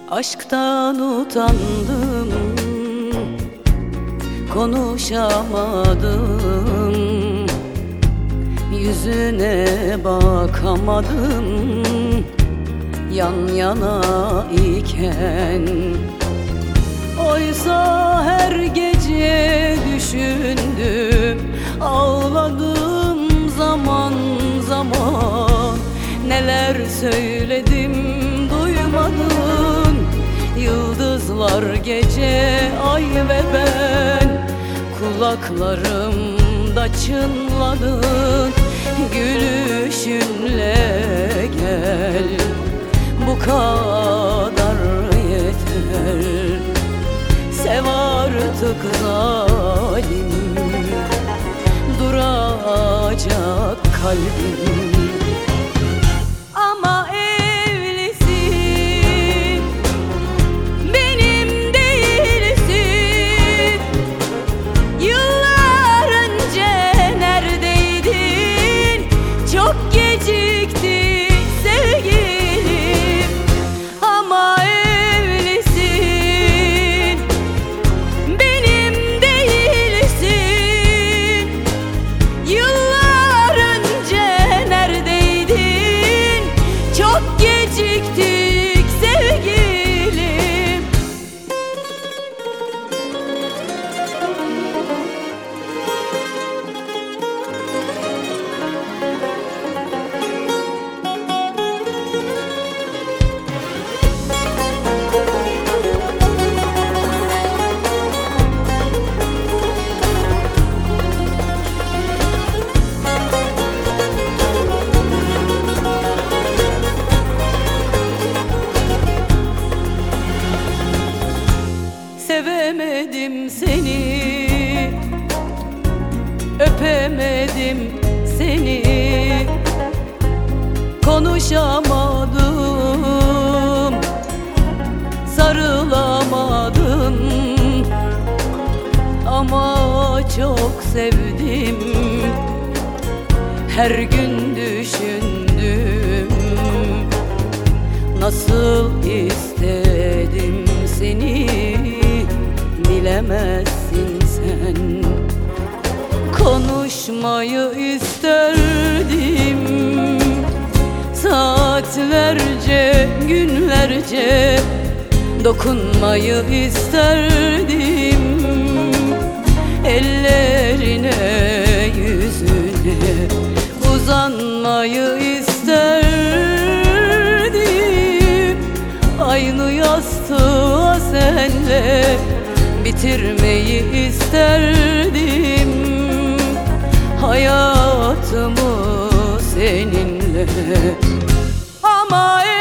Aşktan utandım, konuşamadım, yüzüne bakamadım yan yana iken. Oysa her gece düşündüm, ağladım zaman zaman. Neler söyledim duymadın, yıldızlar gece, ay ve ben. Kulaklarımda çınladın, gülüşünle gel. Bu kadar yeter, sev artık zalim, duracak kalbim. Ama evlisin, benim değilsin. Yıllar önce neredeydin? Çok gecikti sevgilim. Ama evlisin, benim değilsin. Yıllar önce neredeydin? Çok geciktik sevgilim. Sevemedim seni, öpemedim seni, konuşamadım, sarılamadım. Ama çok sevdim, her gün düşündüm, nasıl istedim seni, bilemezsin sen. Konuşmayı isterdim, saatlerce, günlerce dokunmayı isterdim. Ellerine, yüzüne uzanmayı isterdim. Aynı yastığa senle bitirmeyi isterdim. Hayatımı seninle. Ama